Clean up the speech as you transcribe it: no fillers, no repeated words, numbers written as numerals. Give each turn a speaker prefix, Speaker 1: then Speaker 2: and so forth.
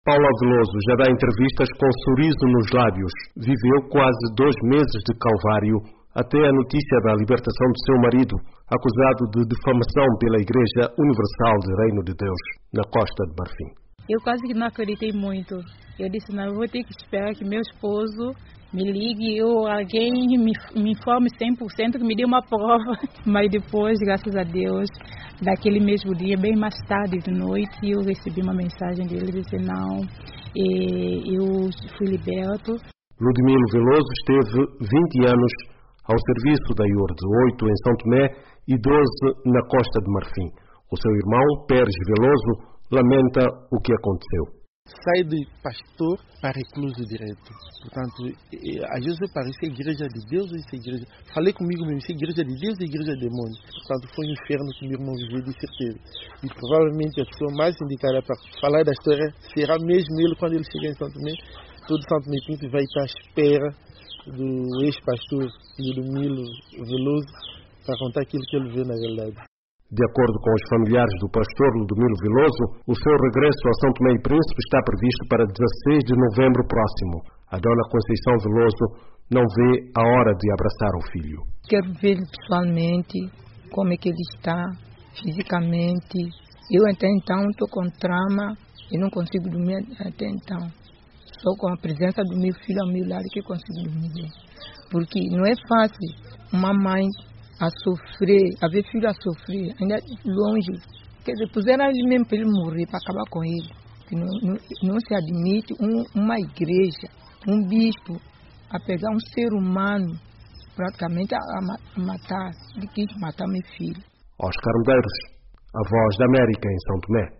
Speaker 1: Paula Veloso já dá entrevistas com sorriso nos lábios. Viveu quase 2 meses de calvário até a notícia da libertação do seu marido, acusado de difamação pela Igreja Universal do Reino de Deus, na Costa de Marfim.
Speaker 2: Eu quase que não acreditei muito. Eu disse, não, eu vou ter que esperar que meu esposo me ligue ou alguém me informe 100%, que me dê uma prova. Mas depois, graças a Deus, daquele mesmo dia, bem mais tarde de noite, eu recebi uma mensagem dele dizendo, não, eu fui liberto.
Speaker 1: Ludmilo Veloso esteve 20 anos ao serviço da IURD, 8 em São Tomé e 12 na Costa de Marfim. O seu irmão, Pérez Veloso, lamenta o que aconteceu.
Speaker 3: Sai de pastor para recluso direto. Portanto, às vezes eu paro, isso é igreja de Deus ou isso é igreja... Falei comigo mesmo, isso é igreja de Deus ou igreja de demônio? Portanto, foi um inferno que meu irmão viveu, de certeza. E provavelmente a pessoa mais indicada para falar da história será mesmo ele, quando ele chegar em São Tomé. Todo São Tomé Pinto vai estar à espera do ex-pastor Ludmilo Veloso para contar aquilo que ele vê na verdade.
Speaker 1: De acordo com os familiares do pastor Ludmilo Veloso, o seu regresso a São Tomé e Príncipe está previsto para 16 de novembro próximo. A dona Conceição Veloso não vê a hora de abraçar o filho.
Speaker 4: Quero ver pessoalmente como é que ele está, fisicamente. Eu até então estou com trauma e não consigo dormir até então. Só com a presença do meu filho ao meu lado que eu consigo dormir. Porque não é fácil uma mãe a sofrer, a ver filho a sofrer, ainda longe. Quer dizer, puseram ele mesmo para ele morrer, para acabar com ele. Não se admite uma igreja, um bispo, a pegar um ser humano, praticamente a matar. Ele quis matar meu filho.
Speaker 1: Oscar Medeiros, a Voz da América em São Tomé.